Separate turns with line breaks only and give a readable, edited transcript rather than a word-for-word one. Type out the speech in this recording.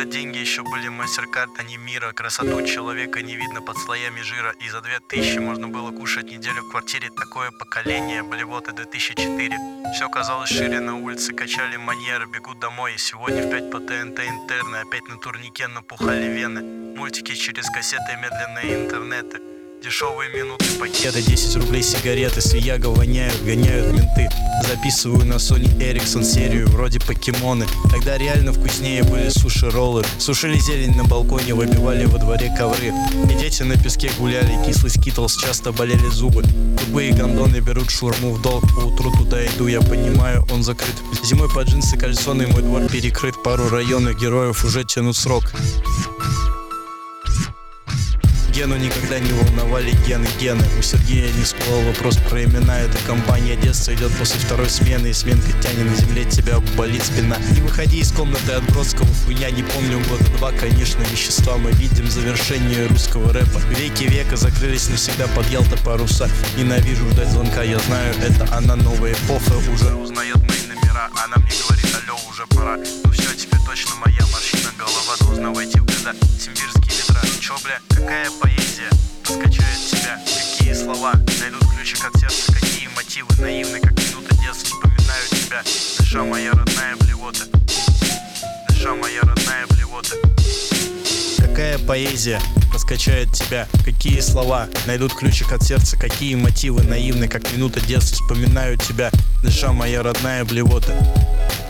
деньги еще были мастер-карт, а не мира. Красоту человека не видно под слоями жира. И за 2000 можно было кушать неделю в квартире. Такое поколение, блевоты 2004. Все казалось шире, на улице качали манеры. Бегут домой, и сегодня в 5 по ТНТ интерны. Опять на турнике напухали вены. Мультики через кассеты, медленные интернеты. Дешевые минуты, пакеты, 10 рублей сигареты. Свияга воняют, гоняют менты. Записываю на Sony Ericsson серию вроде покемоны. Тогда реально вкуснее были суши-роллы. Сушили зелень на балконе, выбивали во дворе ковры. И дети на песке гуляли, кислый скитлс, часто болели зубы. Тупые гондоны берут шаурму в долг. По утру туда иду, я понимаю, он закрыт. Зимой под джинсы кальсоны мой двор перекрыт. Пару районных героев уже тянут срок. Гену никогда не волновали гены. У Сергея не всплыл вопрос про имена. Эта компания детства идет после второй смены. И сменка тянет на земле, тебя болит спина. Не выходи из комнаты от Бродского, хуйня. Не помню, года 2, конечно, вещества. Мы видим завершение русского рэпа. Веки века закрылись навсегда под Ялта паруса. Ненавижу ждать звонка, я знаю, это она, новая эпоха. Уже узнает мои номера. Она мне говорит, алло, уже пора. Ну все, теперь точно моя морщина. Голова должна войти в года. Симбирские ветра. Чё, бля, какая поэзия раскачает тебя, какие слова найдут ключик от сердца, какие мотивы наивны, как минута детства. Вспоминаю тебя, дыша моя родная блевота. Дыша моя родная блевота. Какая поэзия раскачает тебя, какие слова найдут ключик от сердца, какие мотивы наивны, как минута детства. Вспоминаю тебя, дыша моя родная блевота.